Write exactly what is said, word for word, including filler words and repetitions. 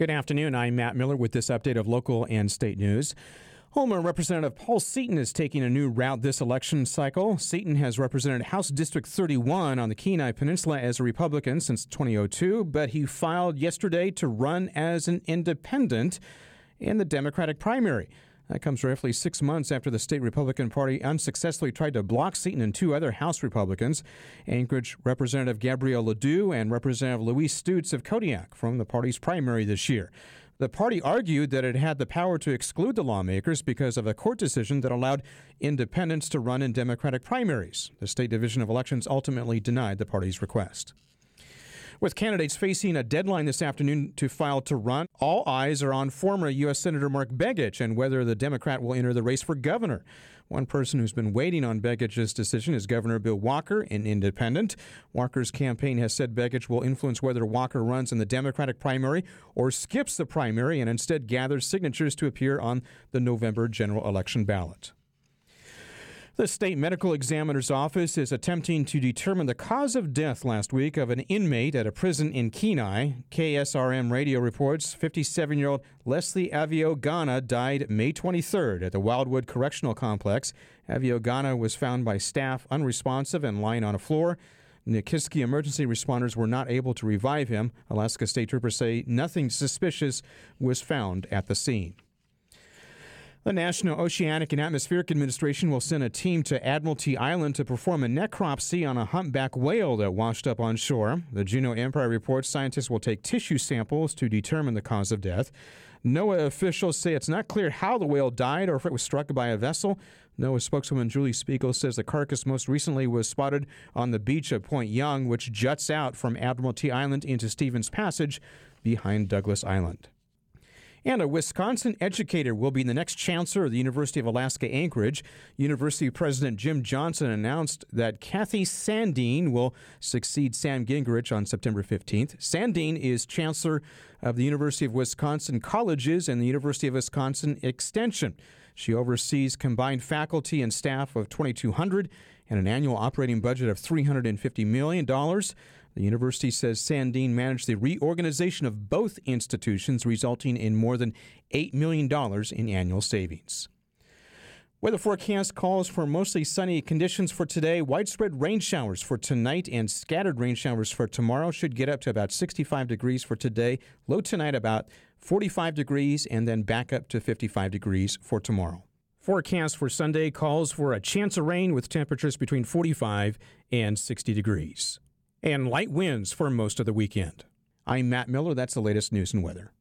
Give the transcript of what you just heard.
Good afternoon. I'm Matt Miller with this update of local and state news. Homer Representative Paul Seaton is taking a new route this election cycle. Seaton has represented House District thirty-one on the Kenai Peninsula as a Republican since twenty oh two, but he filed yesterday to run as an independent in the Democratic primary. That comes roughly six months after the state Republican Party unsuccessfully tried to block Seaton and two other House Republicans, Anchorage Representative Gabrielle Ledoux and Representative Louise Stutes of Kodiak, from the party's primary this year. The party argued that it had the power to exclude the lawmakers because of a court decision that allowed independents to run in Democratic primaries. The State Division of Elections ultimately denied the party's request. With candidates facing a deadline this afternoon to file to run, all eyes are on former U S Senator Mark Begich and whether the Democrat will enter the race for governor. One person who's been waiting on Begich's decision is Governor Bill Walker, an independent. Walker's campaign has said Begich will influence whether Walker runs in the Democratic primary or skips the primary and instead gathers signatures to appear on the November general election ballot. The state medical examiner's office is attempting to determine the cause of death last week of an inmate at a prison in Kenai. K S R M radio reports fifty-seven-year-old Leslie Aviogana died May twenty-third at the Wildwood Correctional Complex. Aviogana was found by staff unresponsive and lying on a floor. Nikiski emergency responders were not able to revive him. Alaska State Troopers say nothing suspicious was found at the scene. The National Oceanic and Atmospheric Administration will send a team to Admiralty Island to perform a necropsy on a humpback whale that washed up on shore. The Juneau Empire reports scientists will take tissue samples to determine the cause of death. NOAA officials say it's not clear how the whale died or if it was struck by a vessel. NOAA spokeswoman Julie Spiegel says the carcass most recently was spotted on the beach of Point Young, which juts out from Admiralty Island into Stevens Passage behind Douglas Island. And a Wisconsin educator will be the next chancellor of the University of Alaska Anchorage. University President Jim Johnson announced that Kathy Sandeen will succeed Sam Gingrich on September fifteenth. Sandeen is chancellor of the University of Wisconsin Colleges and the University of Wisconsin Extension. She oversees combined faculty and staff of twenty-two hundred and an annual operating budget of three hundred fifty million dollars. The university says Sandeen managed the reorganization of both institutions, resulting in more than eight million dollars in annual savings. Weather forecast calls for mostly sunny conditions for today. Widespread rain showers for tonight and scattered rain showers for tomorrow. Should get up to about sixty-five degrees for today. Low tonight about forty-five degrees and then back up to fifty-five degrees for tomorrow. Forecast for Sunday calls for a chance of rain with temperatures between forty-five and sixty degrees. And light winds for most of the weekend. I'm Matt Miller. That's the latest news and weather.